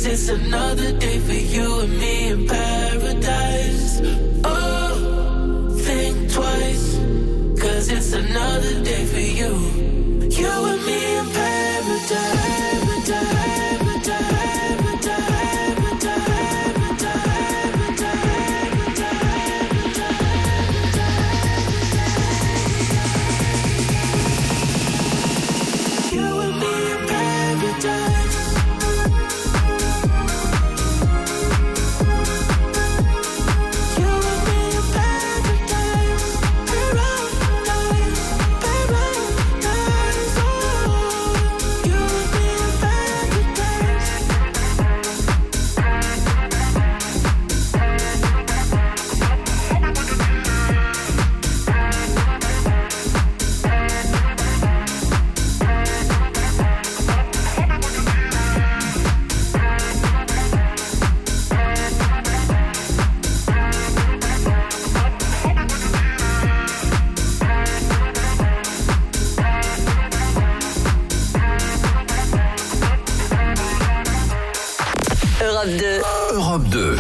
'cause it's another day for you and me in paradise. Oh, think twice, 'cause it's another day for you. You and me in paradise. Europe 2.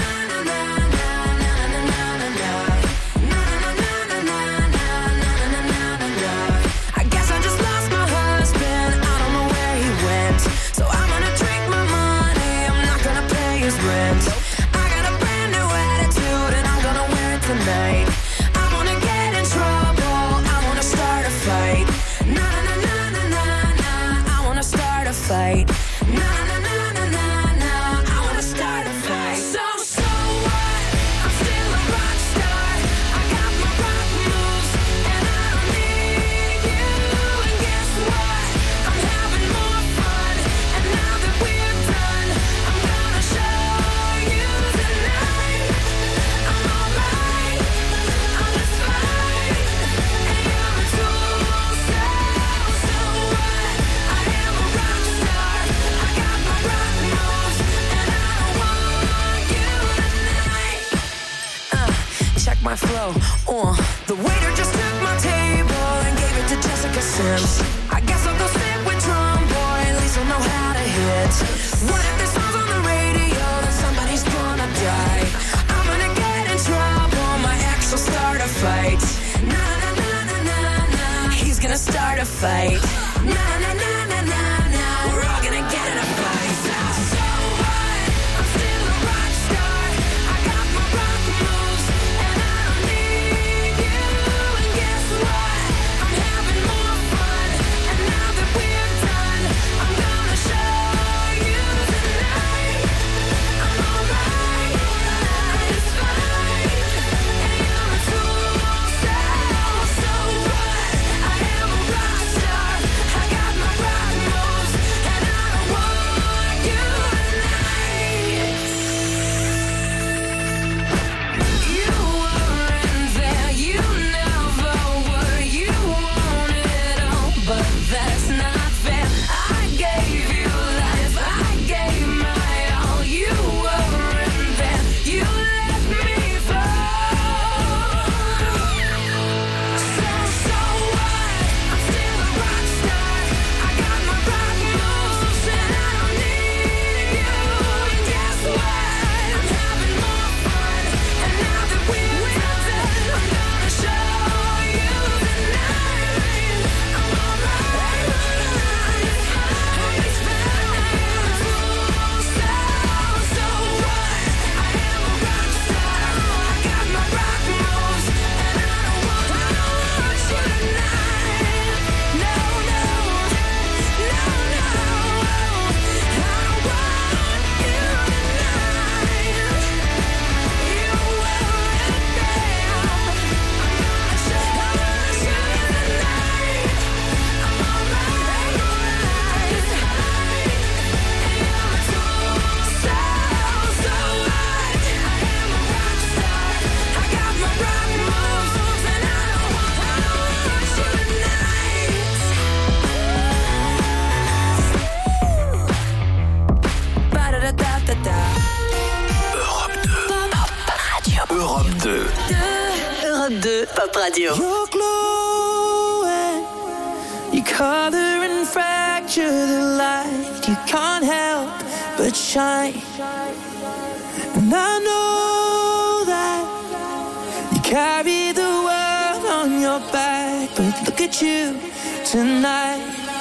The waiter just took my table and gave it to Jessica Sims. I guess I'll go sit with Drum Boy, at least I'll know how to hit. What if this song's on the radio, then somebody's gonna die? I'm gonna get in trouble, my ex will start a fight. Na na na na na na, he's gonna start a fight. Na na na na na na, we're all gonna get in a fight. So what? I'm still a rock star. I got my rock moves and I don't need you. And guess what? I'm having more fun. And now that we're done, I'm gonna show you tonight. I'm alright, it's fine. And you're a tool, so what? I am a rock star. I got my rock moves and I don't want you tonight. You weren't there, you never were. You want it all, but that's not fair. I gave you life, I gave my all. You weren't there, you let me fall. So what? I'm still a rock star. I got my rock moves and I don't need you. And guess what? I'm having more fun. And now that we're done, I'm gonna show you tonight. I'm alright, it's fine, it's fine. So what? I am a rock star. I got my rock moves and I don't want you tonight. No, no, no, no. I don't want you tonight. You weren't there. I'm gonna show you tonight. I'm alright, it's fine. And you're a tool, so what? I am a rock star. I got my rock moves and I don't want you tonight. Ba-da-da-da-da-da. Europe 2. Europe 2, Pop Radio. You're glowing, you color and fracture the light. You can't help but shine. And I know that you carry the world on your back, but look at you tonight.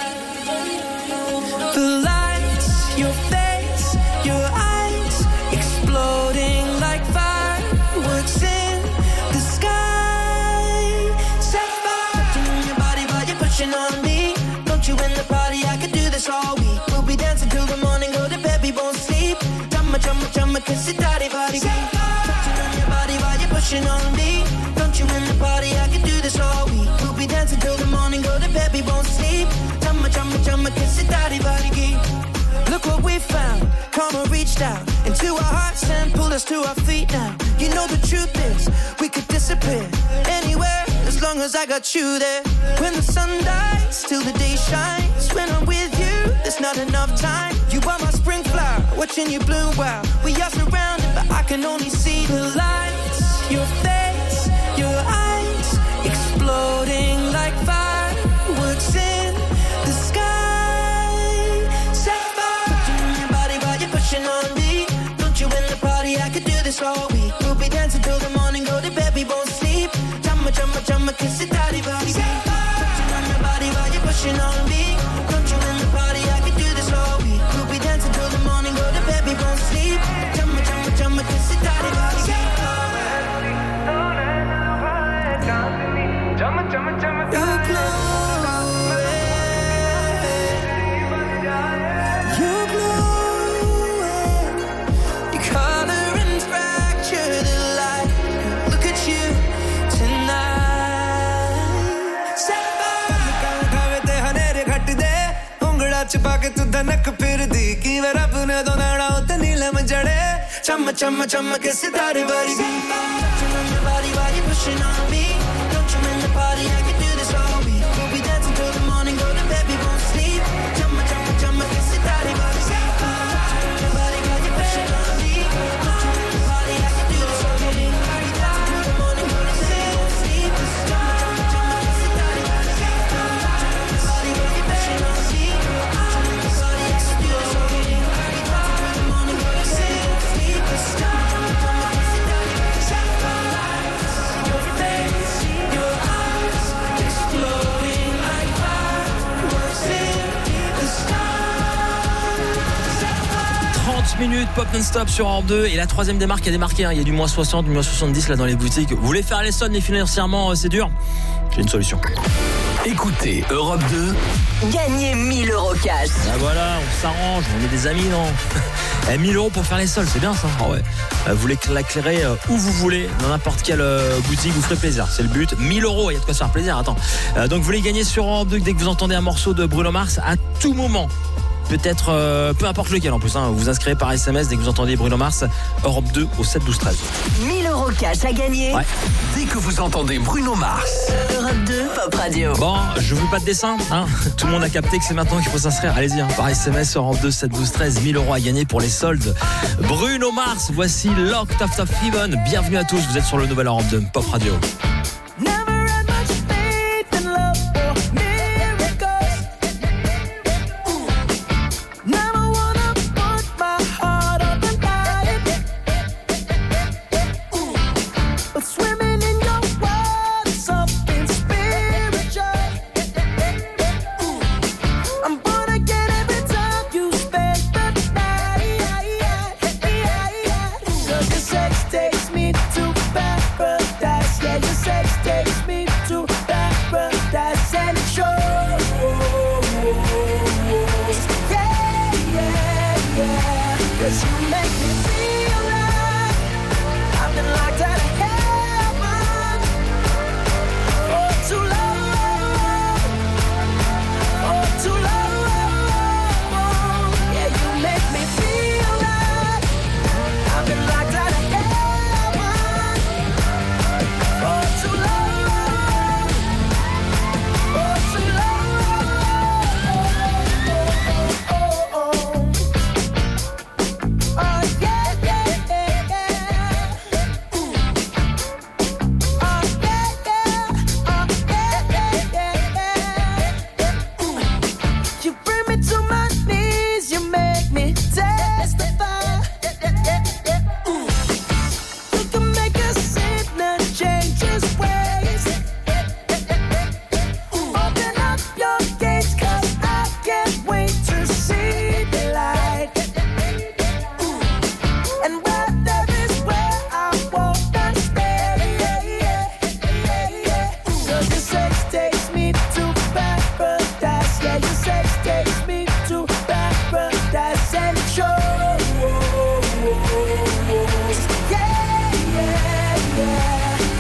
The lights, your face, your eyes, exploding like fireworks in the sky. Set fire to your body while you're pushing on me. Don't you in the party, I could do this all week. We'll be dancing till the morning, go to bed, we won't sleep. Chumma, chumma, chumma, kiss it, daddy, body. Touching on your body while you're pushing on me. Don't you in the party, I could do this all week. We'll be dancing till the morning, go to bed, we won't sleep. Chumma, chumma, chumma, kiss it, daddy, body. Look what we found, karma reached out into our hearts and pulled us to our feet now. You know the truth is, we could disappear anywhere as long as I got you there. When the sun dies, till the day shines. When I'm with you, there's not enough time. You are my spring flower, watching you bloom wild. We are surrounded, but I can only see the lights. Your face, your eyes, exploding like fireworks in the sky. On me. Don't you in the party, I could do this all week. We'll be dancing till the morning, go to bed, we won't sleep. Chumma, chumma, chumma, kiss it, daddy, body. Touching on your body while you're pushing on me. Don't you in the party, I could do this all week. We'll be dancing till the morning, go to bed, we won't sleep. Chumma, chumma, chumma, kiss it, daddy, body. You're close. छुपा के तू धनक फिर दी कि वे रब ने दोनाड़ा उते नीलम जड़े चम चम चम के सितारे वाली touching on your body while you're pushing on me. Don't you in the party, I can do this all week. We'll be dancing till the morning, go to bed, we won't sleep. Chum chum के सितारे वाली touching on your body while you're pushing on me. Don't you in the party, I can do this all week. We'll be dancing till the morning, go to bed, we won't sleep. Chum के सितारे वाली touching on your body while you're pushing on me. Minutes pop non-stop sur Europe 2 et la troisième démarque a démarqué, hein. Il y a du moins 60, du moins 70 là dans les boutiques. Vous voulez faire les soldes, mais financièrement c'est dur? J'ai une solution. Écoutez Europe 2. Gagnez 1000 € cash. Ah voilà, on s'arrange, on est des amis, non? 1000 € pour faire les soldes, c'est bien ça. Ah ouais. Vous voulez l'éclairer où vous voulez, dans n'importe quelle boutique, vous ferez plaisir, c'est le but. 1000 €, il y a de quoi se faire plaisir, attends. Donc vous voulez gagner sur Europe 2 dès que vous entendez un morceau de Bruno Mars, à tout moment. Peut-être, peu importe lequel en plus, hein. Vous vous inscrivez par SMS dès que vous entendez Bruno Mars, Europe 2 au 7 12 13. 1000 € cash à gagner. Ouais. Dès que vous entendez Bruno Mars. Europe 2 Pop Radio. Bon, je veux pas de dessin, hein. Tout le monde a capté que c'est maintenant qu'il faut s'inscrire. Allez-y, hein. Par SMS, Europe 2 7 12 13, 1000 € à gagner pour les soldes. Bruno Mars, voici Locked Out of Heaven. Bienvenue à tous, vous êtes sur le nouvel Europe 2 Pop Radio.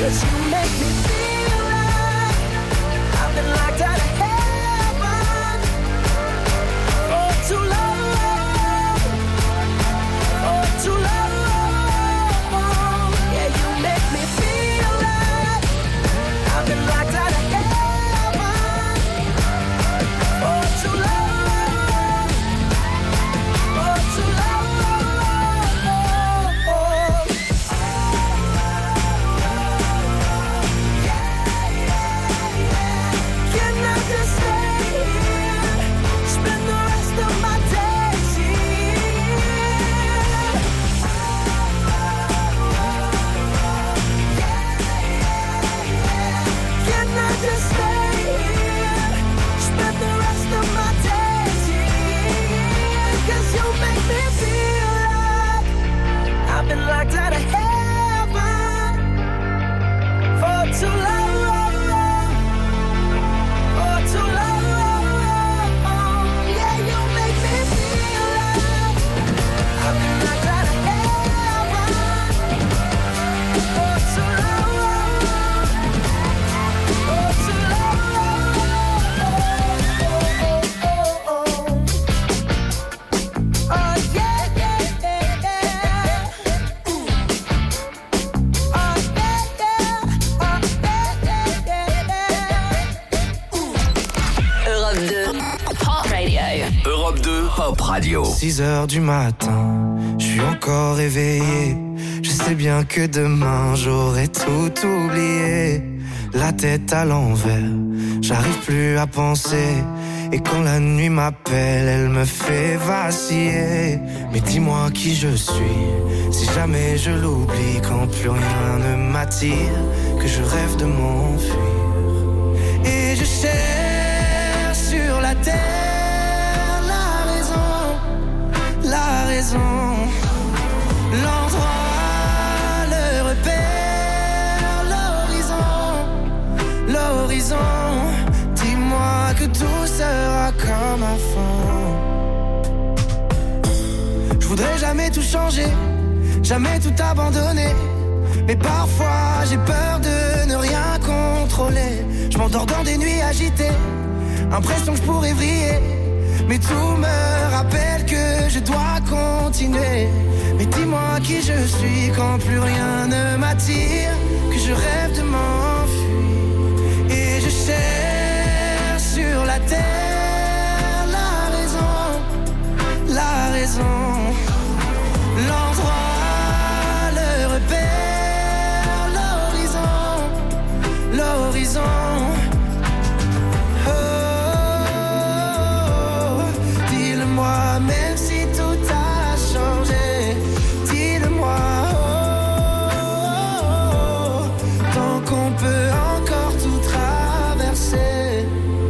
'cause you make me feel like I've been locked out of heaven for too long, for too long. Yeah, you make me feel like I've been locked out of heaven for too long, for too long. Can I just stay here, spend the rest of my days here? Can I just stay here, spend the rest of my days here? 'Cause you make me feel like I've been locked out of heaven for too long. For too long, yeah, you make me feel like I've been locked out of heaven for too long, for too long. Oh yeah, yeah, yeah, yeah. Oh yeah, yeah, oh yeah, yeah, yeah. Europe 2 Pop Radio. Europe 2 Pop Radio. 6h du matin, je suis encore éveillé. Je sais bien que demain j'aurai tout oublié. La tête à l'envers, j'arrive plus à penser. Et quand la nuit m'appelle, elle me fait vaciller. Mais dis-moi qui je suis, si jamais je l'oublie. Quand plus rien ne m'attire, que je rêve de m'enfuir. Et je cherche sur la terre la raison, l'endroit, le repère, l'horizon. Dis-moi que tout sera comme avant. Je voudrais jamais tout changer, jamais tout abandonner. Mais parfois j'ai peur de ne rien contrôler. Je m'endors dans des nuits agitées, impression que je pourrais vriller. Mais tout me rappelle que je dois continuer. Mais dis-moi qui je suis quand plus rien ne m'attire, que je rêve de m'enfuir. Et je cherche sur la terre la raison, l'endroit, le repère, l'horizon. Dis-le-moi, même si tout a changé. Dis-le-moi, tant qu'on peut encore tout traverser.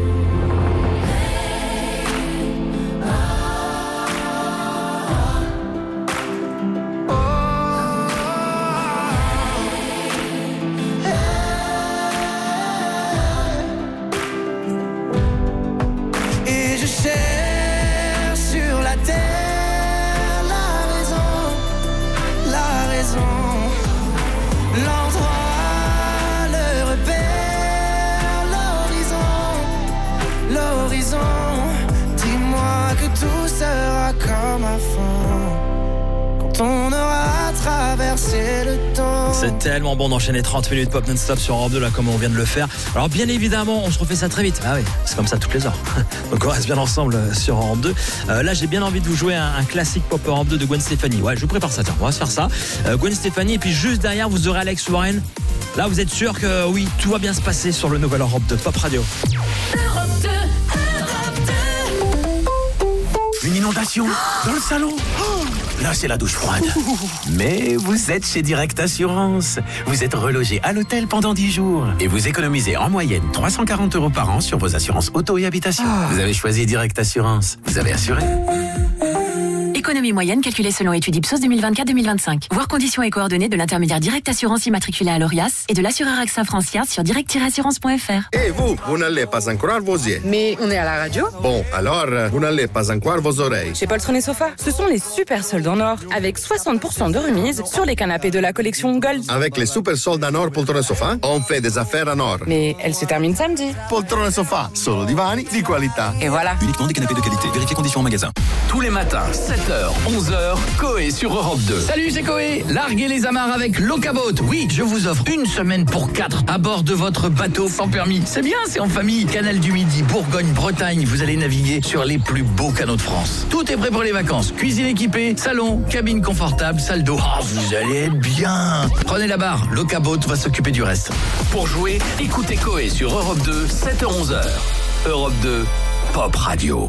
Et je cherche sur la terre la raison, l'endroit, le repère, l'horizon. Dis-moi que tout sera comme avant, quand on aura traversé le temps. C'est tellement bon d'enchaîner 30 minutes pop non-stop sur Europe 2 là comme on vient de le faire. Alors bien évidemment on se refait ça très vite. Ah oui, c'est comme ça toutes les heures. Donc on reste bien ensemble sur Europe 2. Là j'ai bien envie de vous jouer un classique pop Europe 2 de Gwen Stefani. Ouais, je vous prépare ça, tiens, on va se faire ça. Gwen Stefani, et puis juste derrière vous aurez Alex Warren. Là vous êtes sûr que oui, tout va bien se passer sur le nouvel Europe 2 Pop Radio. Europe 2, Une inondation dans le salon. Là, c'est la douche froide. Mais vous êtes chez Direct Assurance. Vous êtes relogé à l'hôtel pendant 10 jours. Et vous économisez en moyenne 340 € par an sur vos assurances auto et habitation. Vous avez choisi Direct Assurance. Vous avez assuré. Économisez Autonomie moyenne calculée selon étude Ipsos 2024-2025. Voir conditions et coordonnées de l'intermédiaire Direct Assurance immatriculé à l'ORIAS et de l'assureur AXA Francia sur direct-assurance.fr. Et vous n'allez pas encore vos yeux. Mais on est à la radio. Bon, alors, vous n'allez pas encore vos oreilles. Chez Poltron et Sofa, ce sont les super soldes en or, avec 60% de remise sur les canapés de la collection Gold. Avec les super soldes en or Poltron et Sofa, on fait des affaires en or. Mais elle se termine samedi. Poltron et Sofa, solo divani di qualità. Et voilà. Uniquement des canapés de qualité. Vérifiez conditions en magasin. Tous les matins, 7h, 11h, Coé sur Europe 2. Salut, c'est Coé. Larguez les amarres avec Locaboat. Oui, je vous offre une semaine pour 4 à bord de votre bateau sans permis. C'est bien, c'est en famille. Canal du Midi, Bourgogne, Bretagne. Vous allez naviguer sur les plus beaux canaux de France. Tout est prêt pour les vacances. Cuisine équipée, salon, cabine confortable, salle d'eau. Oh, vous allez être bien. Prenez la barre. Locaboat va s'occuper du reste. Pour jouer, écoutez Coé sur Europe 2, 7h-11h. Europe 2, Pop Radio.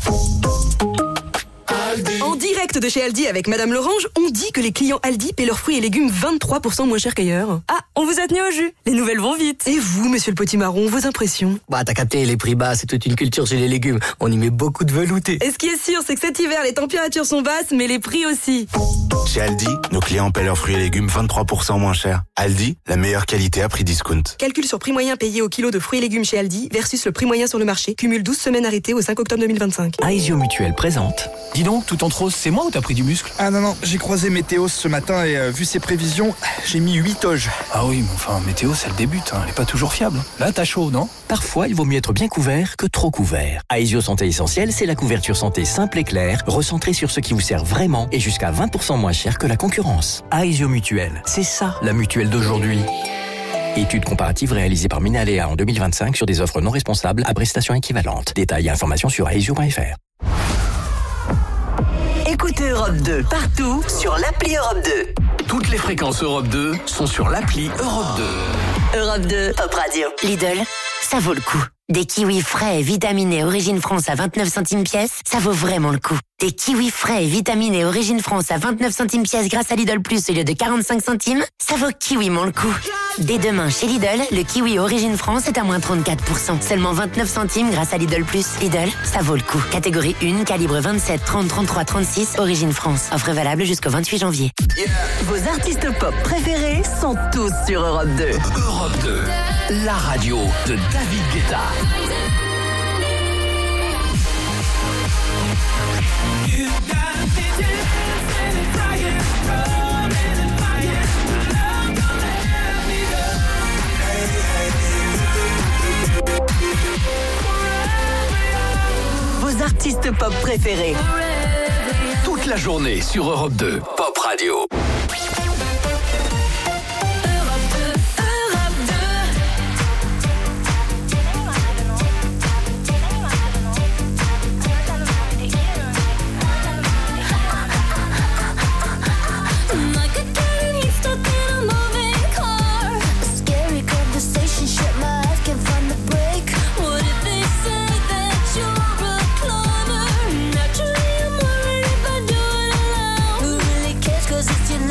En direct de chez Aldi avec Madame Lorange, on dit que les clients Aldi paient leurs fruits et légumes 23% moins cher qu'ailleurs. Ah, on vous a tenu au jus. Les nouvelles vont vite. Et vous, monsieur le potimarron, vos impressions? Bah, t'as capté, les prix bas, c'est toute une culture chez les légumes. On y met beaucoup de velouté. Et ce qui est sûr, c'est que cet hiver, les températures sont basses, mais les prix aussi. Chez Aldi, nos clients paient leurs fruits et légumes 23% moins cher. Aldi, la meilleure qualité à prix discount. Calcul sur prix moyen payé au kilo de fruits et légumes chez Aldi versus le prix moyen sur le marché. Cumule 12 semaines arrêtées au 5 octobre 2025. Aesio Mutuel présente. Dis donc, tout en rose, c'est moi ou t'as pris du muscle? Ah non, j'ai croisé Météos ce matin et vu ses prévisions, j'ai mis 8 toges. Ah oui, mais enfin, Météos, elle débute, hein, elle est pas toujours fiable. Là, t'as chaud, non? Parfois, il vaut mieux être bien couvert que trop couvert. Aesio Santé Essentielle, c'est la couverture santé simple et claire, recentrée sur ce qui vous sert vraiment et jusqu'à 20% moins cher que la concurrence. Aesio Mutuel, c'est ça, la mutuelle d'aujourd'hui. Étude comparative réalisée par Minalea en 2025 sur des offres non responsables à prestations équivalentes. Détails et informations sur aesio.fr. Écoutez Europe 2 partout sur l'appli Europe 2. Toutes les fréquences Europe 2 sont sur l'appli Europe 2. Europe 2, Pop Radio. Lidl, ça vaut le coup. Des kiwis frais et vitaminés Origine France à 29 centimes pièce, ça vaut vraiment le coup. Des kiwis frais et vitaminés Origine France à 29 centimes pièce grâce à Lidl Plus au lieu de 45 centimes, ça vaut kiwiment le coup. Dès demain chez Lidl, le kiwi Origine France est à moins 34%. Seulement 29 centimes grâce à Lidl Plus. Lidl, ça vaut le coup. Catégorie 1, calibre 27, 30, 33, 36, Origine France. Offre valable jusqu'au 28 janvier. Vos artistes pop préférés sont tous sur Europe 2. Europe 2, la radio de David Guetta. Vos artistes pop préférés. Toute la journée sur Europe 2, Pop Radio. It's your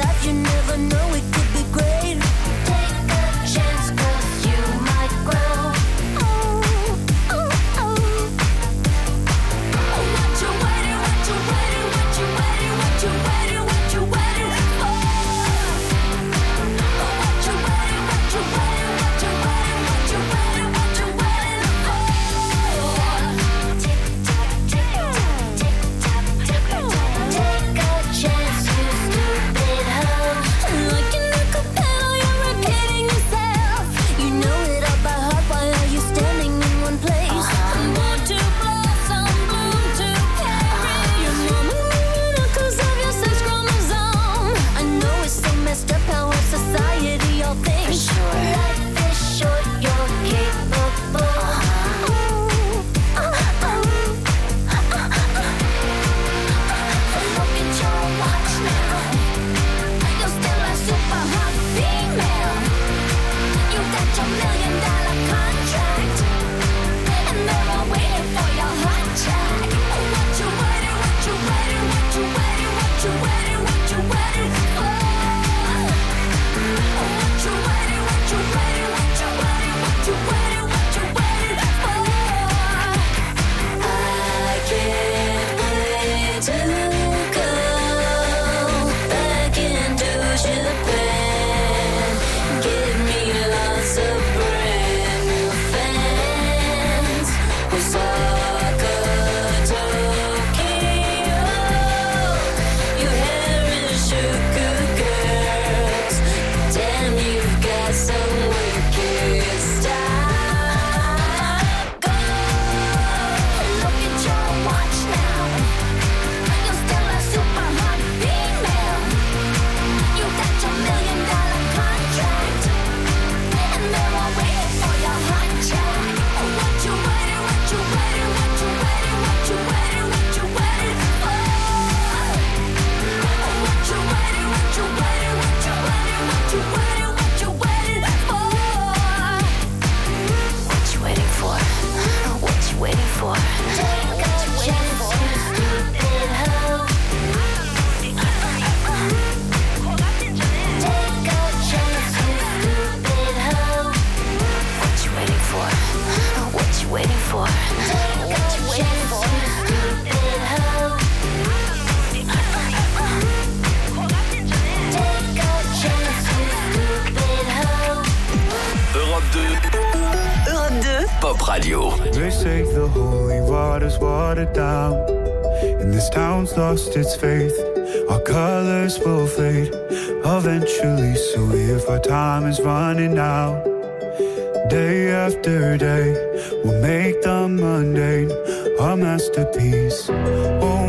Radio. They say the holy water's watered down, and this town's lost its faith. Our colors will fade eventually, so if our time is running out, day after day, we'll make the mundane our masterpiece. Oh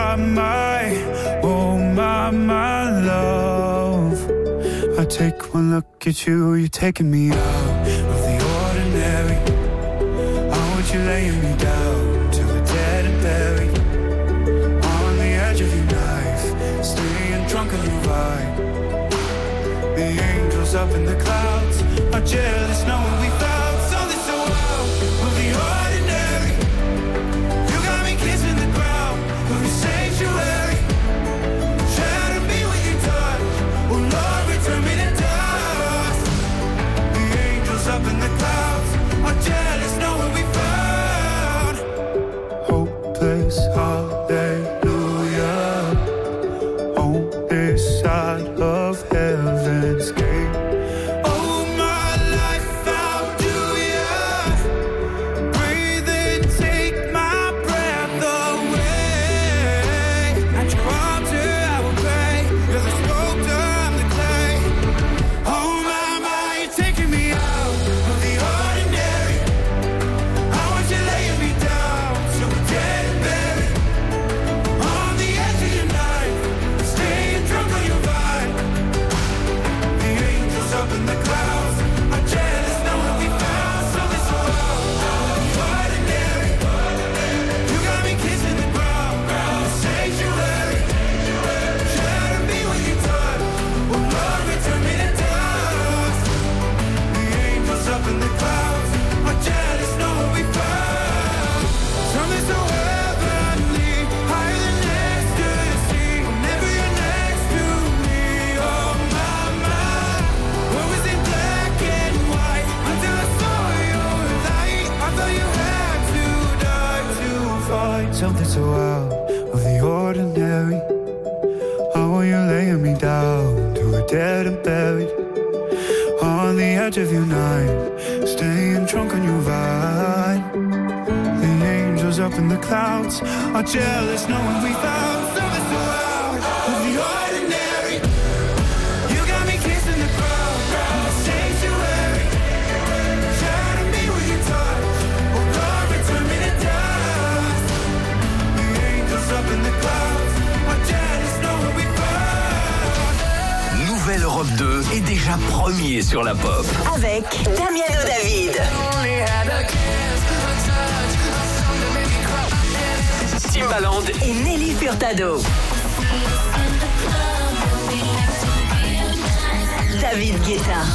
my love, I take one look at you, you're taking me out of the ordinary. I want you laying me down to a dead and buried, on the edge of your knife, staying drunk on your vibe. The angels up in the clouds are jealous knowing we found something so wild of the ordinary. You got me kissing the ground of your sanctuary. Shatter me when you touch, oh Lord, return me to dust. The angels up in the clouds are jealous knowing we found hopeless hallelujah on this side of heaven's gate. Something so out of the ordinary. How are you laying me down to a dead and buried, on the edge of your night, staying drunk on your vibe. The angels up in the clouds are jealous knowing we found something so out of the ordinary. You got me kissing the ground of the sanctuary. Shatter me when you touch, oh Lord, return me to dust. Up in the clouds, are jealous knowing we found. Nouvelle Europe 2 est déjà premier sur la pop. Avec Damiano David. Timbaland et Nelly Furtado. David Guetta.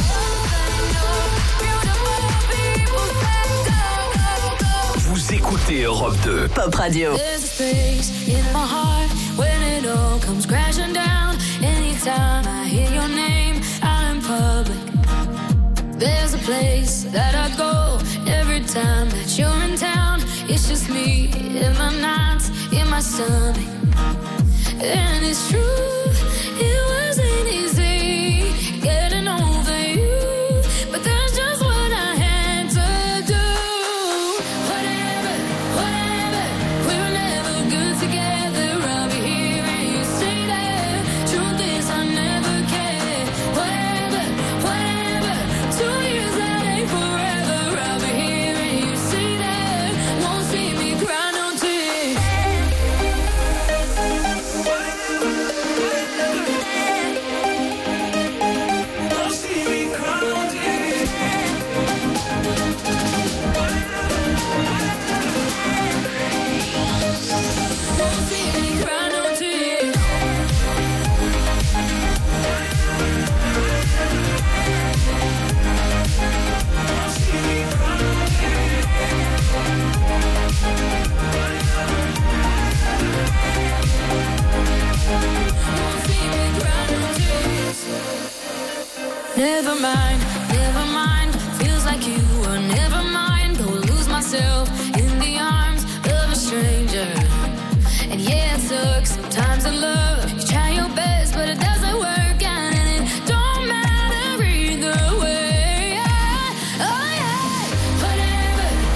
Vous écoutez Europe 2 Pop Radio. There's a space in my heart when it all comes crashing down. Anytime I hear your name out in public, there's a place that I go every time that you're in town. It's just me in my nights, in my stomach. And it's true, it wasn't easy getting over you, but that's just what I had to do. Whatever, we were never good together. I'll be here and you say that. Truth is I never cared. Whatever, 2 years that ain't forever. I'll be here and you say that. Won't see me cry no tears. Never mind, feels like you were never mind. Go lose myself in the arms of a stranger. And yeah, it sucks sometimes in love. You try your best, but it doesn't work out, and it don't matter either way. Oh yeah, whatever,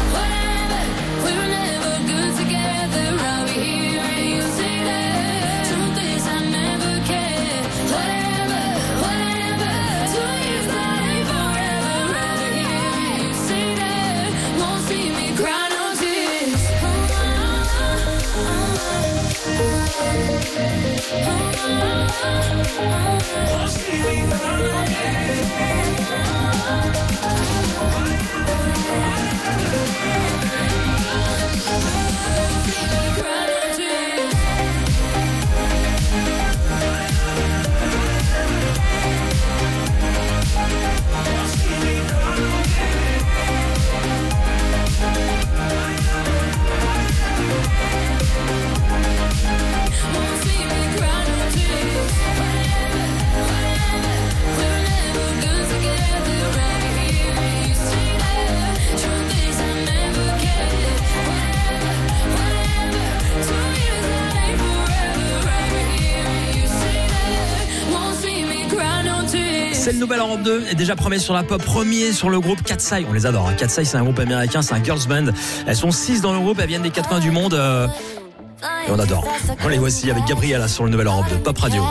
C'est le nouvel Europe 2 est déjà premier sur la pop, premier sur le groupe Katseye. On les adore. Hein. Katseye, c'est un groupe américain, c'est un girls band. Elles sont 6 dans le groupe, elles viennent des 4 coins du monde. Et on adore. On les voici avec Gabriella sur le nouvel Europe 2 Pop Radio.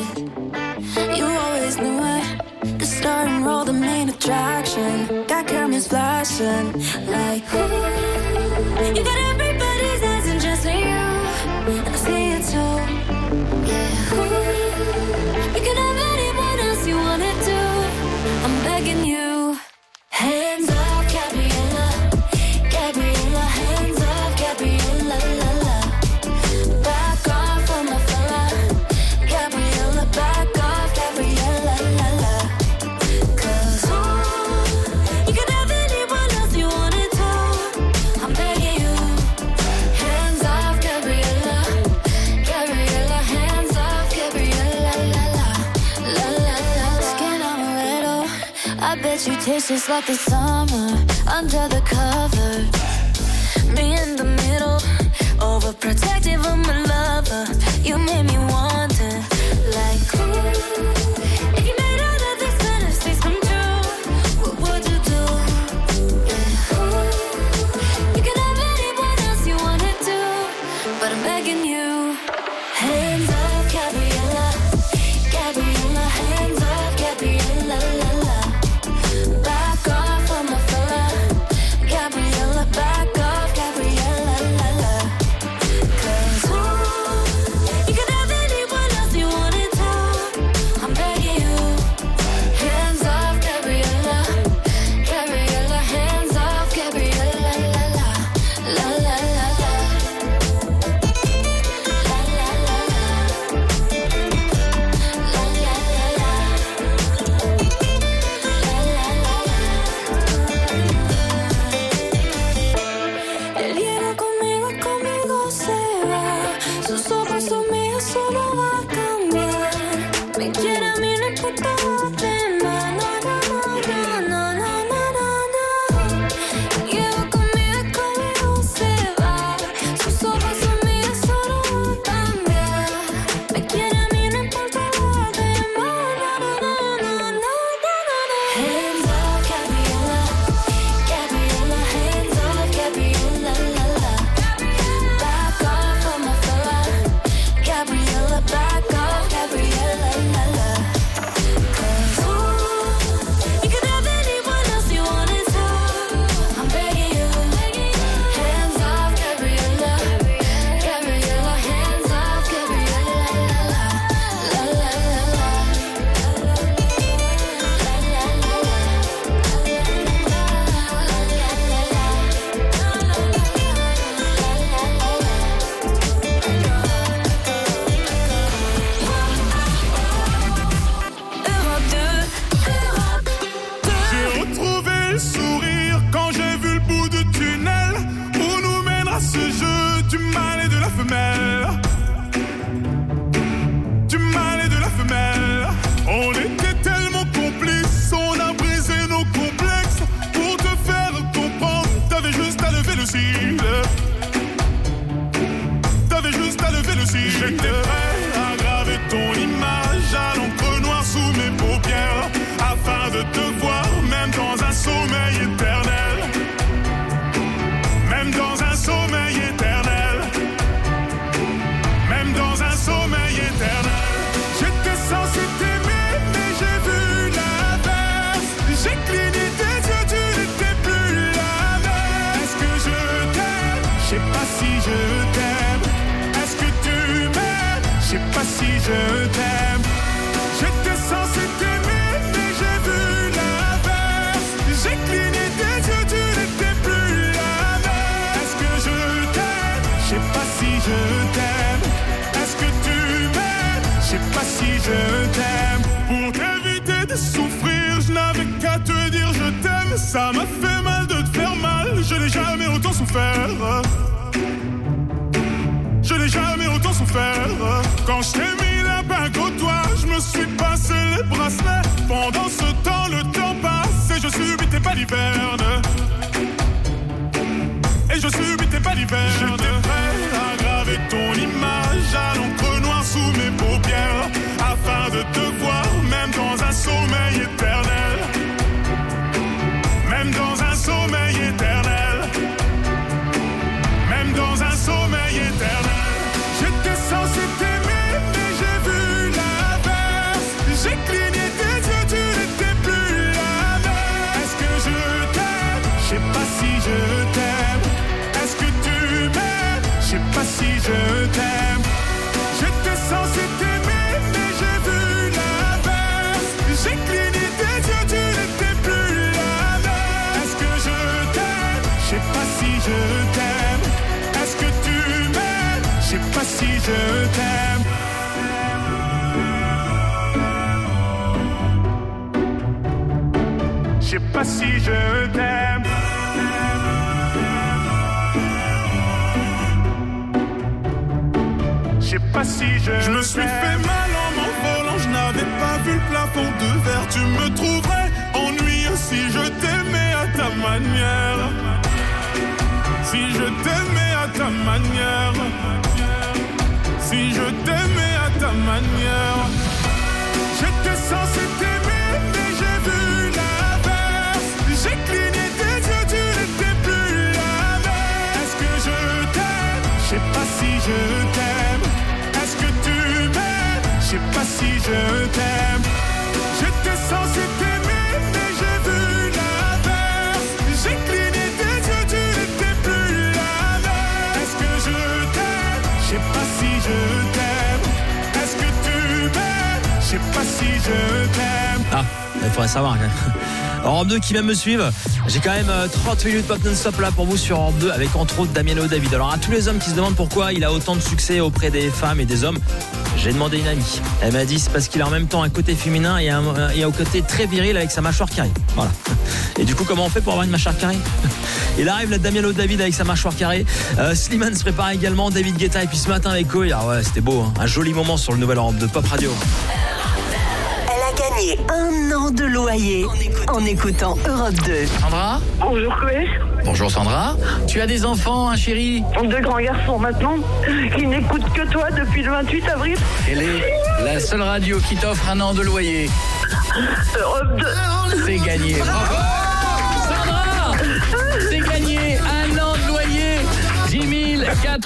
Hands up, Gabriella, Gabriella, hands up, Gabriella, la la. Back off on my fella, Gabriella, back off, Gabriella, la la. 'Cause you can have anyone else you wanted to. I'm begging you. Hands off, Gabriella, Gabriella, hands off, Gabriella, la la, la la la. Skin amaretto, I bet you taste just like the summer under the cover. Me in the middle, overprotective of my lover. You made me wonder, like, ooh, if you made all of these fantasies come true, what would you do? Yeah, ooh, you can have anyone else you wanted to, but I'm begging you. Hands up, Gabriella, Gabriella, hands up, Gabriella, la la. Back off on my fella, Gabriella, back off, Gabriella, la la. 'Cause you can have anyone else you wanted to. I'm begging you. Hands off, Gabriella, Gabriella, hands off, Gabriella, la la, la la la la. La la la la. La la la la. Él viene conmigo, conmigo se va. Sus ojos son míos, solo va a cambiar. Me quiere a mí, no importa los demás. No, no, no, no, no, no, no, no. Lleva conmigo, conmigo se va. Sus ojos son míos, solo va a cambiar. Me quiere a mí, no importa los demás. No, no, no, no, no, no, no. Hands up, Gabriella, Gabriella, hands up, Gabriella, la la. Back off on my fella, Gabriella, back off, Gabriella, la la. 'Cause you can have anyone else you wanted to. I'm begging you. Hands off, Gabriella, Gabriella, hands off, Gabriella, la la, la la la la. J'ai retrouvé le sourire quand j'ai vu le bout du tunnel où nous mènera ce jeu du mâle et de la femelle. Du mâle et de la femelle. On était tellement complices, on a brisé nos complexes pour te faire comprendre. T'avais juste à lever le cil. T'avais juste à lever le cil. J'étais prêt à graver ton image à l'encre noire sous mes paupières afin de te voir même dans un sommeil éternel. Même dans un sommeil éternel. Même dans un sommeil éternel. J'étais censé t'aimer mais j'ai vu l'inverse. J'ai cligné tes yeux, tu n'étais plus la même. Est-ce que je t'aime? Je sais pas si je t'aime. Est-ce que tu m'aimes? je sais pas si je t'aime. J'étais censé t'aimer, mais j'ai vu l'inverse. J'ai cligné tes yeux, tu n'étais plus la même. Est-ce que je t'aime? Je sais pas si je t'aime. Est-ce que tu m'aimes? Je sais pas si je t'aime. Pour t'éviter de souffrir, je n'avais qu'à te dire je t'aime. Ça m'a fait mal de te faire mal, je n'ai jamais autant souffert. Je n'ai jamais autant souffert. Quand je t'ai mis la bague au doigt, je me suis passé les bracelets. Pendant ce temps, le temps passe et je subis tes balivernes. Et je subis tes balivernes. J'étais prêt à graver ton image à l'encre noire sous mes paupières, afin de te voir, même dans un sommeil éternel. Même dans un sommeil éternel. Même dans un sommeil éternel. J'étais censé t'aimer, mais j'ai vu l'inverse. J'ai cligné tes yeux, tu n'étais plus la même. Est-ce que je t'aime? Je sais pas si je t'aime. Est-ce que tu m'aimes? Je sais pas si je t'aime. J'étais censé t'aimer, mais j'ai vu l'inverse. J'ai cligné tes yeux, tu n'étais plus la même. Est-ce que je t'aime? Je sais pas si je t'aime. Est-ce que tu m'aimes? Je sais pas si je t'aime. Je sais pas si je t'aime. Je sais pas si je me suis fait mal en m'envolant, je n'avais pas vu le plafond de verre. Tu me trouverais ennuyeux si je t'aimais à ta manière. Si je t'aimais à ta manière. Si je t'aimais à ta manière. J'étais censé t'aimer, mais j'ai vu l'inverse. J'ai cligné tes yeux, tu n'étais plus la même. Est-ce que je t'aime? Je sais pas si je t'aime. Est-ce que tu m'aimes? Je sais pas si je t'aime. J'étais censé t'aimer, mais j'ai vu l'inverse. J'ai cligné tes yeux, tu n'étais plus la même. Est-ce que je t'aime? Je sais pas si je t'aime. Est-ce que tu m'aimes? Je sais pas si je t'aime. Ah, il faudrait savoir quand même. Europe 2 qui vient me suivre, j'ai quand même 30 minutes pop non-stop là pour vous sur Europe 2 avec entre autres Damiano David. Alors à tous les hommes qui se demandent pourquoi il a autant de succès auprès des femmes et des hommes, j'ai demandé une amie. Elle m'a dit c'est parce qu'il a en même temps un côté féminin et un côté très viril avec sa mâchoire carrée. Voilà. Et du coup comment on fait pour avoir une mâchoire carrée? Il arrive là Damiano David avec sa mâchoire carrée. Slimane se prépare également, David Guetta et puis ce matin avec Koé. Alors ouais c'était beau, hein. Un joli moment sur le nouvel Europe 2 Pop Radio. Gagner 1 an de loyer en écoutant Europe 2. Sandra? Bonjour Chloé. Bonjour Sandra. Tu as des enfants, hein, chérie? 2 grands garçons maintenant qui n'écoutent que toi depuis le 28 avril. Elle est la seule radio qui t'offre 1 an de loyer. Europe 2. C'est gagné. Bravo Sandra. C'est gagné 1 an de loyer. 10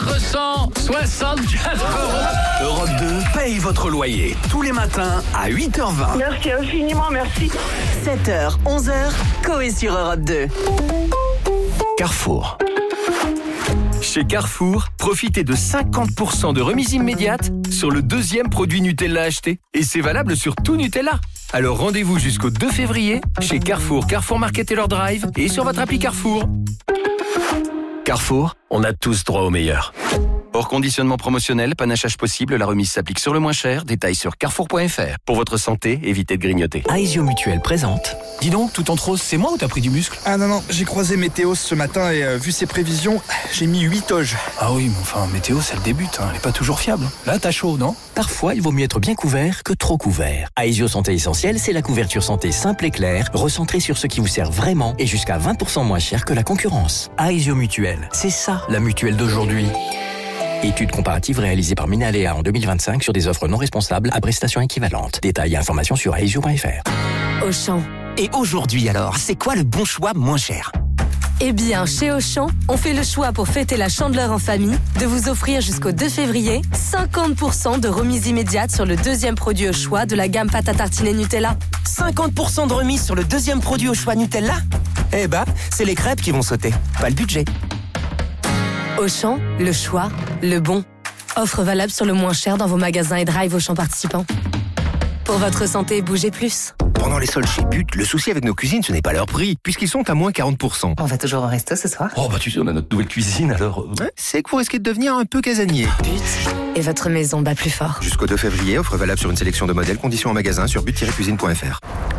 464 €. Europe 2 paye votre loyer tous les matins à 8h20. Merci infiniment, merci. 7h, 11h, Koé sur Europe 2. Carrefour. Chez Carrefour, profitez de 50% de remise immédiate sur le 2e produit Nutella acheté. Et c'est valable sur tout Nutella. Alors rendez-vous jusqu'au 2 février chez Carrefour, Carrefour Market Taylor Drive et sur votre appli Carrefour. Carrefour, on a tous droit au meilleur. Hors conditionnement promotionnel, panachage possible, la remise s'applique sur le moins cher. Détails sur carrefour.fr. Pour votre santé, évitez de grignoter. Aesio Mutuelle présente. Dis donc, tout en rose, c'est moi ou t'as pris du muscle? Ah non, j'ai croisé Météo ce matin et vu ses prévisions, j'ai mis 8 toges. Ah oui, mais enfin, Météo, c'est le début, hein. Elle est pas toujours fiable. Là, t'as chaud, non? Parfois, il vaut mieux être bien couvert que trop couvert. Aesio Santé Essentielle, c'est la couverture santé simple et claire, recentrée sur ce qui vous sert vraiment et jusqu'à 20% moins cher que la concurrence. Aesio Mutuelle, c'est ça, la mutuelle d'aujourd'hui. Étude comparative réalisée par Minalea en 2025 sur des offres non responsables à prestations équivalentes. Détails et informations sur aesio.fr. Auchan. Et aujourd'hui alors, c'est quoi le bon choix moins cher? Eh bien, chez Auchan, on fait le choix pour fêter la Chandeleur en famille de vous offrir jusqu'au 2 février 50% de remise immédiate sur le 2e produit au choix de la gamme pâte à tartiner Nutella. 50% de remise sur le 2e produit au choix Nutella? Eh ben, c'est les crêpes qui vont sauter, pas le budget. Auchan, le choix, le bon. Offre valable sur le moins cher dans vos magasins et drive aux champs participants. Pour votre santé, bougez plus. Pendant les soldes chez But, le souci avec nos cuisines, ce n'est pas leur prix, puisqu'ils sont à moins 40%. On va toujours au resto ce soir? Oh bah tu sais, on a notre nouvelle cuisine alors... C'est que vous risquez de devenir un peu casanier. But. Et votre maison bat plus fort. Jusqu'au 2 février, offre valable sur une sélection de modèles, conditions en magasin sur but-cuisine.fr.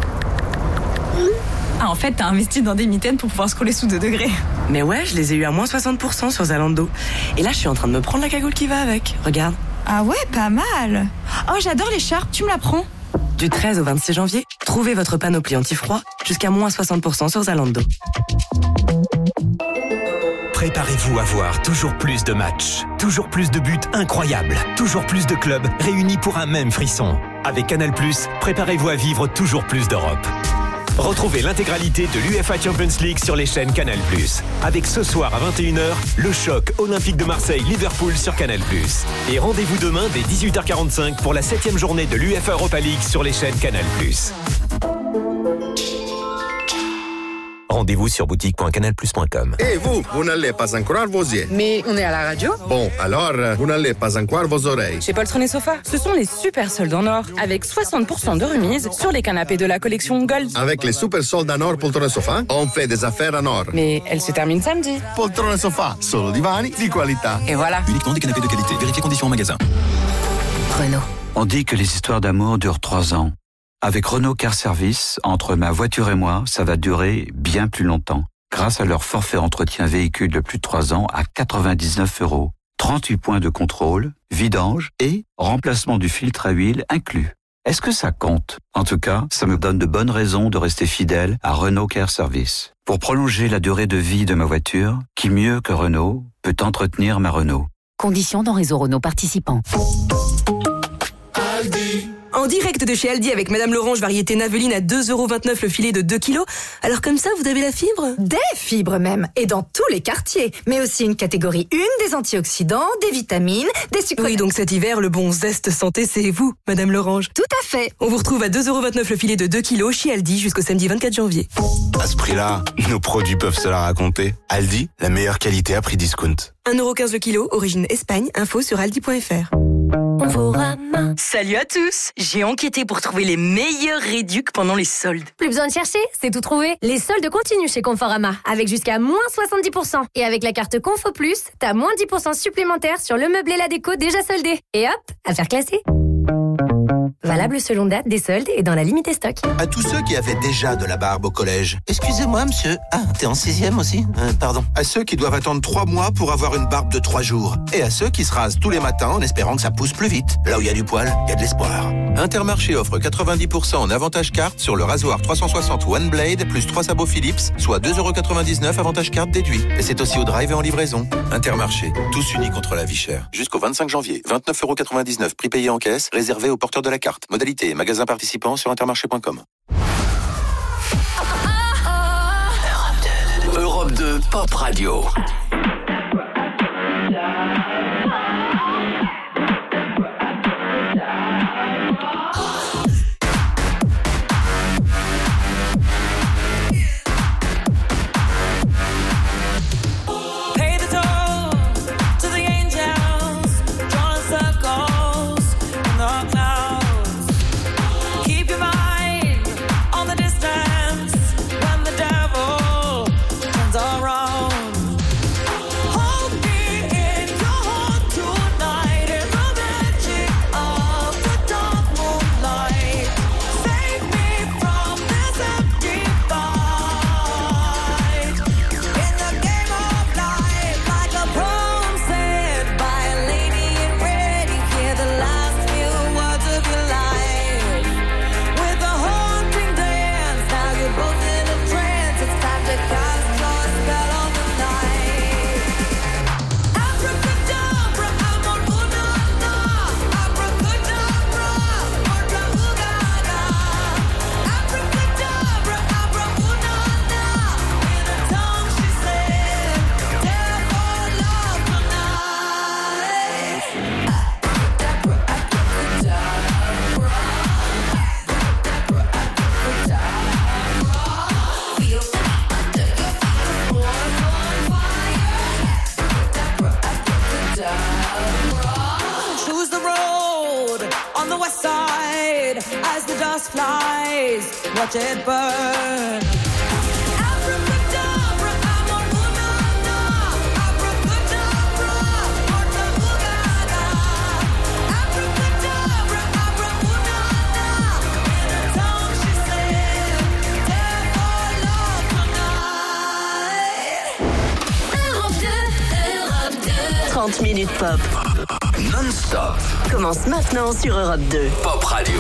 Ah, en fait, t'as investi dans des mitaines pour pouvoir scroller sous 2 degrés. Mais ouais, je les ai eu à moins 60% sur Zalando. Et là, je suis en train de me prendre la cagoule qui va avec. Regarde. Ah ouais, pas mal. Oh, j'adore l'écharpe, tu me la prends? Du 13 au 26 janvier, trouvez votre panoplie anti-froid jusqu'à moins 60% sur Zalando. Préparez-vous à voir toujours plus de matchs, toujours plus de buts incroyables, toujours plus de clubs réunis pour un même frisson. Avec Canal+, préparez-vous à vivre toujours plus d'Europe. Retrouvez l'intégralité de l'UEFA Champions League sur les chaînes Canal+. Avec ce soir à 21h, le choc Olympique de Marseille-Liverpool sur Canal+. Et rendez-vous demain dès 18h45 pour la 7e journée de l'UEFA Europa League sur les chaînes Canal+. Rendez-vous sur boutique.canalplus.com. Et vous n'allez pas en croire vos yeux. Mais on est à la radio. Bon, alors, vous n'allez pas en croire vos oreilles. Chez Poltron & Sofa, ce sont les super soldes en or, avec 60% de remise sur les canapés de la collection Gold. Avec les super soldes en or Poltron & Sofa, on fait des affaires en or. Mais elle se termine samedi. Poltron & Sofa, solo divani di qualità. Et voilà. Uniquement des canapés de qualité. Vérifiez conditions en magasin. Renault. On dit que les histoires d'amour durent 3 ans. Avec Renault Car Service, entre ma voiture et moi, ça va durer bien plus longtemps. Grâce à leur forfait entretien véhicule de plus de 3 ans à 99 €. 38 points de contrôle, vidange et remplacement du filtre à huile inclus. Est-ce que ça compte? En tout cas, ça me donne de bonnes raisons de rester fidèle à Renault Car Service. Pour prolonger la durée de vie de ma voiture, qui mieux que Renault peut entretenir ma Renault? Conditions dans réseau Renault participant. En direct de chez Aldi avec Madame Lorange, variété Naveline à 2,29 € le filet de 2 kilos. Alors comme ça, vous avez la fibre? Des fibres même, et dans tous les quartiers. Mais aussi une catégorie 1, des antioxydants, des vitamines, des sucres... Oui, donc cet hiver, le bon zeste santé, c'est vous, Madame Lorange. Tout à fait. On vous retrouve à 2,29 € le filet de 2 kilos chez Aldi jusqu'au samedi 24 janvier. À ce prix-là, nos produits peuvent se la raconter. Aldi, la meilleure qualité à prix discount. 1,15 € le kilo, origine Espagne, info sur aldi.fr. Salut à tous! J'ai enquêté pour trouver les meilleurs réducs pendant les soldes. Plus besoin de chercher, c'est tout trouvé. Les soldes continuent chez Conforama, avec jusqu'à moins 70%. Et avec la carte Confo Plus, t'as moins 10% supplémentaires sur le meuble et la déco déjà soldés. Et hop, affaire classée. Valable selon date des soldes et dans la limite des stocks. À tous ceux qui avaient déjà de la barbe au collège. Excusez-moi, monsieur. Ah, t'es en 6e aussi? Pardon. À ceux qui doivent attendre 3 mois pour avoir une barbe de 3 jours. Et à ceux qui se rasent tous les matins en espérant que ça pousse plus vite. Là où il y a du poil, il y a de l'espoir. Intermarché offre 90% en avantage carte sur le rasoir 360 One Blade plus 3 sabots Philips, soit 2,99 € avantage carte déduit. Et c'est aussi au drive et en livraison. Intermarché, tous unis contre la vie chère. Jusqu'au 25 janvier, 29,99 € prix payé en caisse, réservé aux porteurs de la carte. Modalité et magasin participant sur intermarché.com. Europe 2 Pop Radio. on the west side, as the dust flies, watch it burn. Minutes pop. Non-stop. Commence maintenant sur Europe 2. Pop Radio.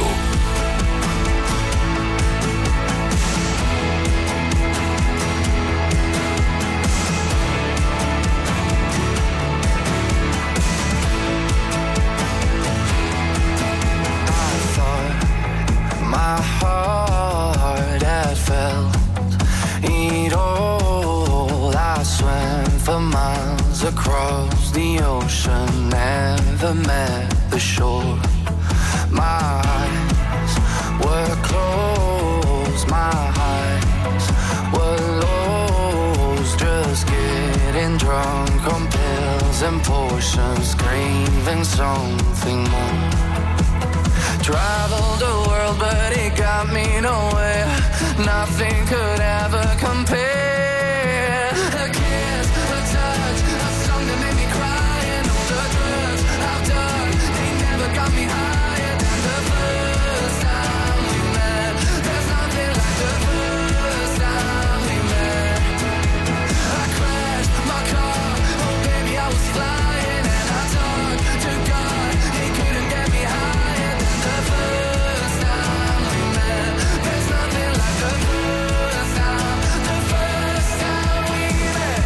My heart had felt it all. I swam for miles across the ocean, never met the shore. My eyes were closed, my eyes were lost, just getting drunk on pills and potions, craving something more. Traveled the world, but it got me nowhere. Nothing could ever compare. A kiss, a touch, a song that made me cry, and all the drugs I've done, they never got me higher than the first time we met. There's nothing like the first time we met. I crashed my car, oh baby I was flying, and I talked to God, he couldn't get me higher than the first time we met. There's nothing like the first time we met.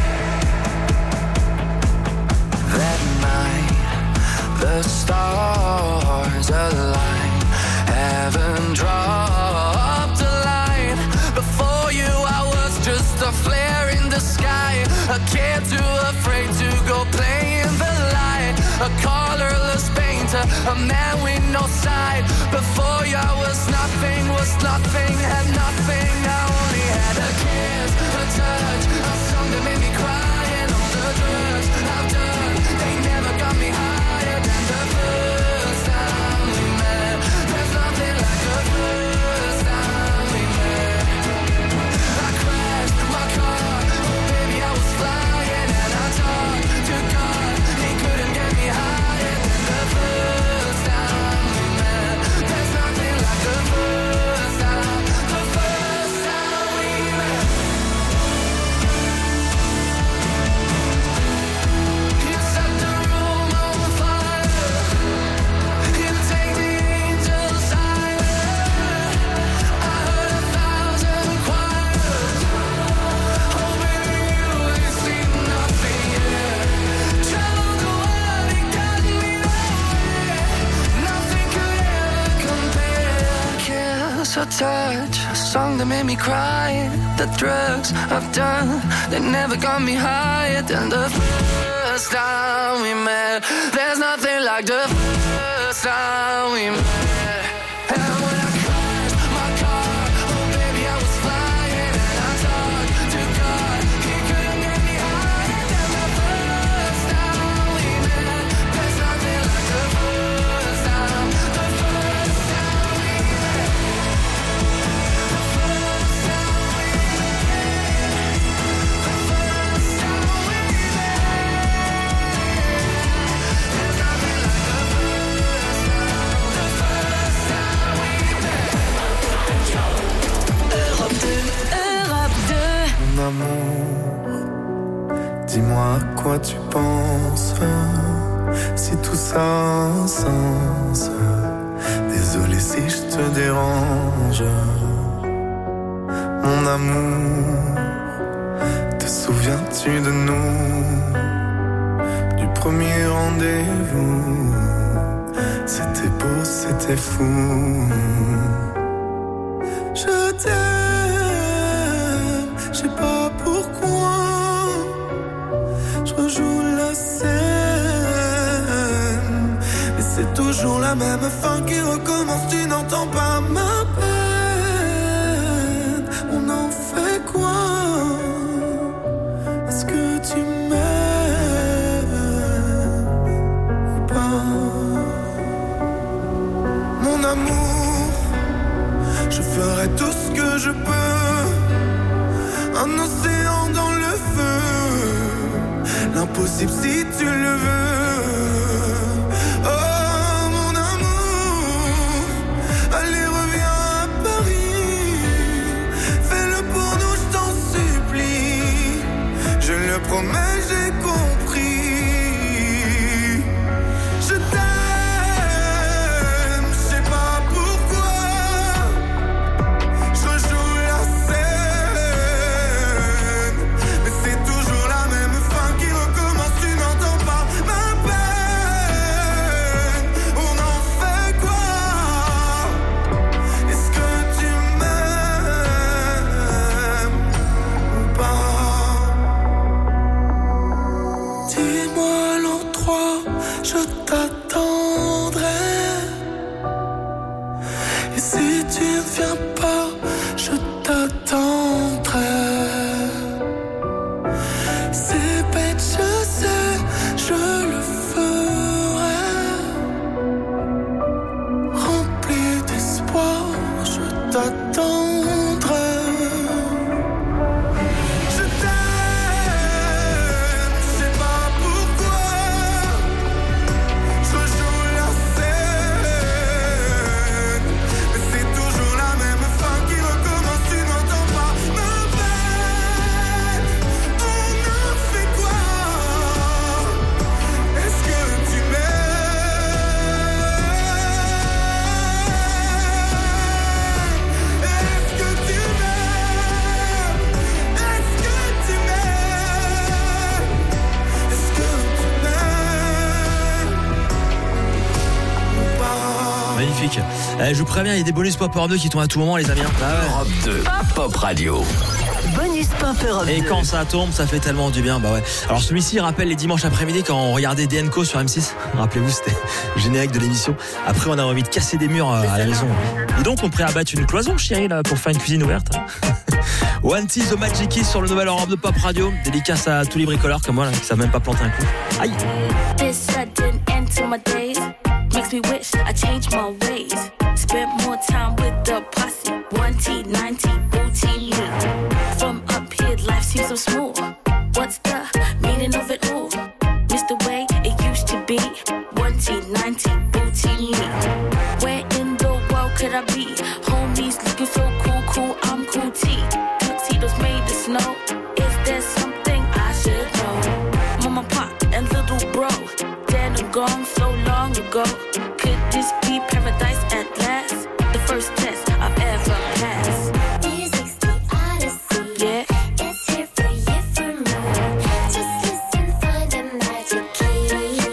That night, the stars aligned, heaven dropped a line. Before you I was just a flare in the sky, a kid too afraid to go play in the light, a colorless painter, a man with no side. Before you I was nothing, had nothing. I only had a kiss, a touch, a song that made me cry, and all the drugs I've done, they never got me higher than the first time we met. There's nothing like the first time we met. I crashed my car, oh baby I was flying, and I talked to God, he couldn't get me higher than the first time we met. There's nothing like the first time we met. You set the room on fire, you take the angels higher. I heard 1,000 choirs, oh baby you ain't seen nothing yet. Traveled the world, it got me nowhere. Nothing could ever compare. Kiss or touch, a song that made me cry. The drugs I've done, they never got me higher than the first time we met. There's nothing like the first time we met. And when I crashed my car, oh baby I was flying, and I talked to God, he couldn't get me higher than the first time we met. There's nothing like the first time we met. The first time we met. Mon amour, dis-moi à quoi tu penses, si tout ça a un sens. Désolé si je te dérange. Mon amour, te souviens-tu de nous, du premier rendez-vous? C'était beau, c'était fou. Je t'aime, je sais pas pourquoi. Je rejoue la scène, mais c'est toujours la même fin qui recommence. Tu n'entends pas ma peine. On en fait quoi? Est-ce que tu m'aimes ou pas? amour, je ferai tout ce que je peux. Un océan dans le feu, l'impossible si tu le veux. Oh mon amour, allez reviens à Paris, fais-le pour nous, je t'en supplie. Je le promets, j'ai compris. Je t'aime, je sais pas pourquoi. Je joue la scène, mais c'est toujours la même fin qui recommence. Tu n'entends pas ma peine. On en fait quoi? Est-ce que tu m'aimes ou pas? Dis-moi l'endroit, je t'attendrai. Et si tu ne viens pas, je t'attendrai. C'est bête, je sais, je le ferai. Rempli d'espoir, je t'attendrai. Je t'aime, je sais pas pourquoi. Je joue la scène, mais c'est toujours la même fin qui recommence. Tu n'entends pas ma peine. On en fait quoi? Est-ce que tu m'aimes? Est-ce que tu m'aimes? Est-ce que tu m'aimes? Est-ce que tu m'aimes ou pas? Magnifique. Je vous préviens, il y a des bonus Pop Europe 2 qui tombent à tout moment, les amis. Europe 2, Pop Radio. Bonus Pop Europe 2. Et quand ça tombe, ça fait tellement du bien. Bah ouais. Alors celui-ci rappelle les dimanches après-midi quand on regardait DNCO sur M6. Rappelez-vous, c'était le générique de l'émission. Après, on a envie de casser des murs à la maison. Et donc, on est prêt à battre une cloison, chérie, là, pour faire une cuisine ouverte. One T The Magic Keys sur le nouvel Europe de Pop Radio. Dédicace à tous les bricoleurs comme moi, là, qui savent même pas planter un coup. Aïe. This sudden end to my days makes me wish I changed my ways. Spent more time with the posse. 1T, 90, booty me. From up here, life seems so smooth. What's the meaning of it all? Miss the way it used to be. 1T, 90, booty me. Where in the world could I be? Homies looking so cool, I'm cool T. Tuxedos made of snow. Is there something I should know? Mama, pop, and little bro, dead and gone so long ago. Could this be paradise at last? The first test I've ever passed. Music's the odyssey. Yeah. It's here for you, for me. Just listen, find the magic key.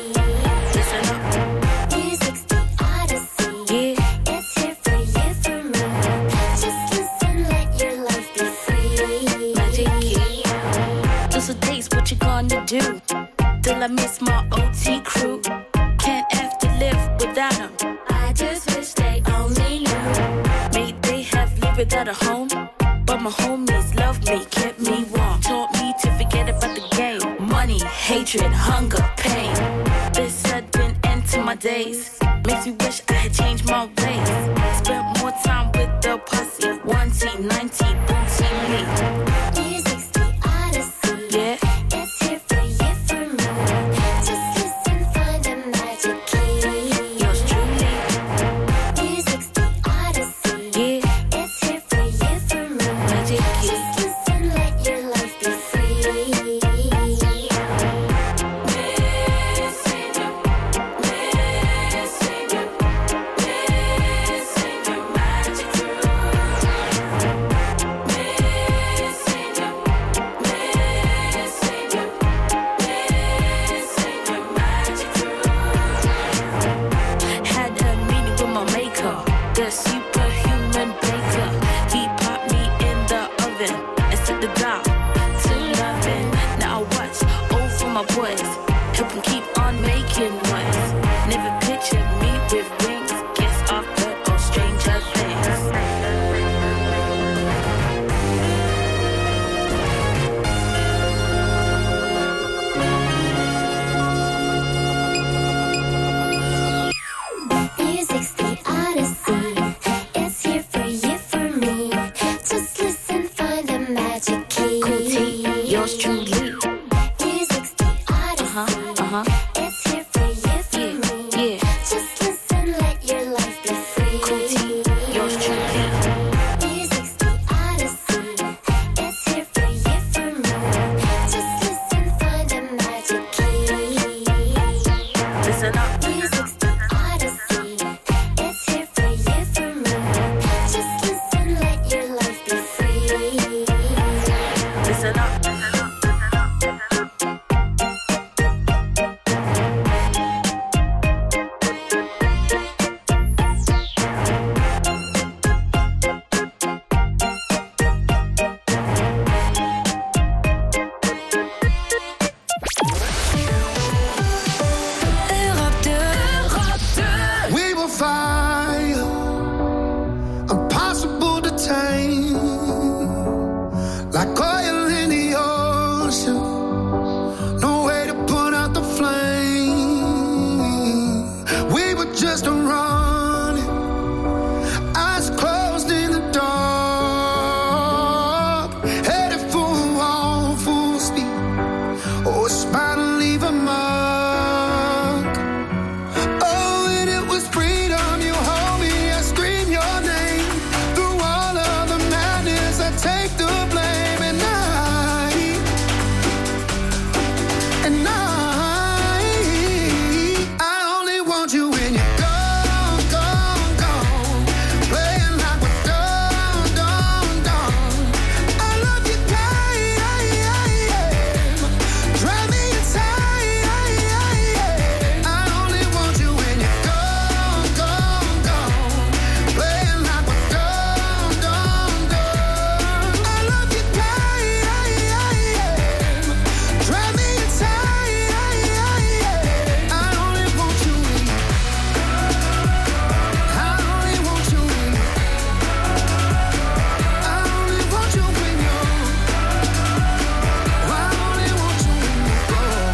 Listen up. Music's the odyssey. Yeah. It's here for you, for me. Just listen, let your life be free. Magic key. Those are days, what you gonna do? Till I miss my OT crew. Can't have to live without them. I just wish they only knew. May they have lived without a home, but my homies loved me, kept me warm, taught me to forget about the game. Money, hatred, hunger, pain. This sudden end to my days makes me wish I had changed my ways. Spent more time with the posse. 1T, 90, booty me. Music's the odyssey. Yeah. It's here for you, for me. Just listen, find the magic key. Yours truly. Music's the odyssey. Yeah. It's here for you, for me. Magic key. Just listen, let your life be free. Missing you, magic crew. tame, like oil in the ocean. No way to put out the flame. We were just running, eyes closed in the dark, headed for a wall full speed. Oh, it's about to leave a mark. Oh, and it was freedom. You hold me, I scream your name. Through all of the madness, I take the blame. And I only want you when you're gone, gone, gone. Playing like we're done, done, done. I love you, drive me insane. I only want you when you're gone, gone, gone. Playing like we're done, done, done. I love you, drive me insane. I only want you when I only want you when I only want you when you're I only want you when you're gone.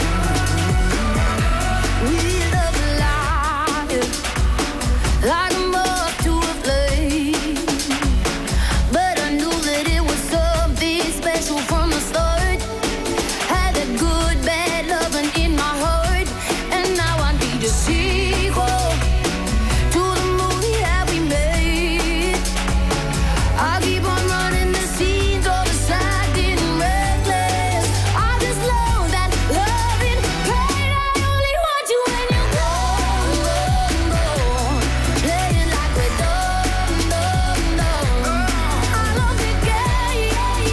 We love life like a moth to a flame, but I knew that it was something special from the start. Had that good, bad loving in my heart, and now I need a sequel to the movie that we made. I keep on running the scenes, all the sad and reckless. I just know that loving pain. I only want you when you're gone, gone, gone. Playing like we're done, done, done. I love the game,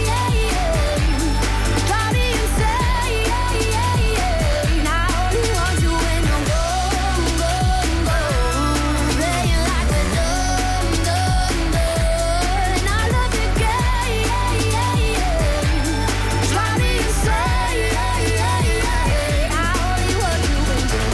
drive me insane. I only want you when you're gone, gone, gone. Playing like we're done, done, done. I love the game, drive me insane. I only want you when you're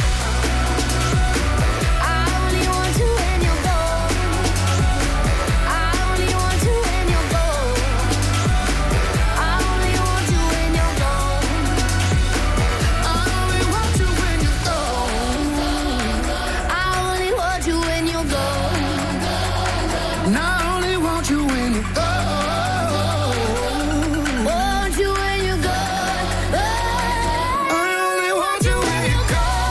I only want you when you're gone. I only want you when you're gone. I only want you when you're gone. I only want you when you're gone. I only want you when you're gone. And I only want you when you're gone. Want you when you're gone. I only want you when you're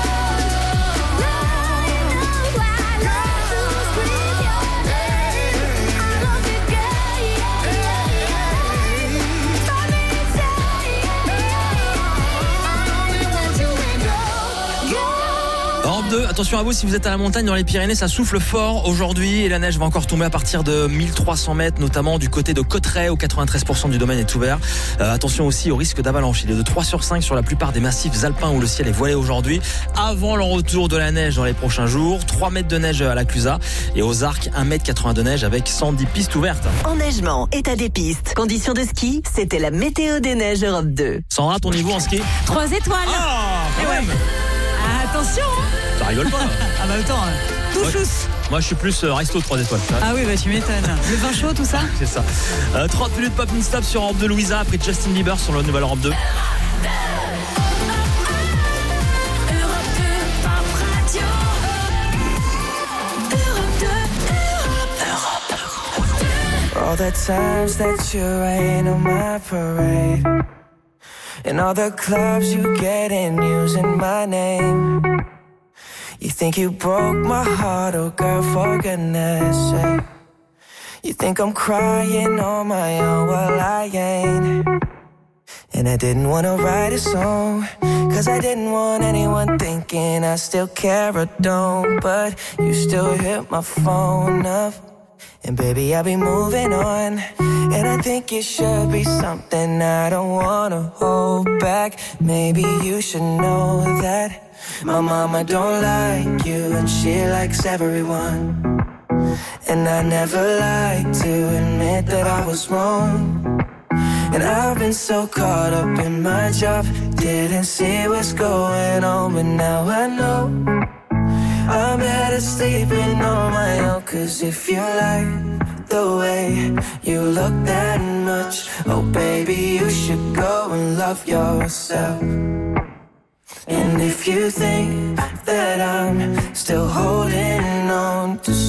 Europe 2, attention à vous si vous êtes à la montagne dans les Pyrénées, ça souffle fort aujourd'hui et la neige va encore tomber à partir de 1300 mètres, notamment du côté de Cauterets où 93% du domaine est ouvert. Attention aussi au risque d'avalanche. Il est de 3 sur 5 sur la plupart des massifs alpins où le ciel est voilé aujourd'hui. Avant le retour de la neige dans les prochains jours, 3 mètres de neige à la Clusaz et aux Arcs, 1,80 m de neige avec 110 pistes ouvertes. Enneigement, état des pistes, conditions de ski, c'était la météo des neiges Europe 2. Sandra, ton niveau en ski? 3 étoiles. Ah, quand même. Attention. Ça rigole pas. Ah bah attends, tout chousse. Moi je suis plus resto 3 étoiles. Ah oui, bah tu m'étonnes. Le vin chaud, tout ça. C'est ça. 30 minutes pop non-stop sur Europe 2 Louisa après Justin Bieber sur le nouvel Europe 2. All the times that you rain on my parade, and all the clubs you get in using my name. You think you broke my heart, oh girl, for goodness sake. You think I'm crying on my own, well I ain't. And I didn't wanna write a song, cause I didn't want anyone thinking I still care or don't. But you still hit my phone up, and baby I'll be moving on. And I think it should be something I don't wanna hold back. Maybe you should know that my mama don't like you and she likes everyone. And I never like to admit that I was wrong. And I've been so caught up in my job, didn't see what's going on, but now I know I'm better sleeping on my own. Cause if you like the way you look that much. Oh baby, you should go and love yourself. And if you think that I'm still holding on to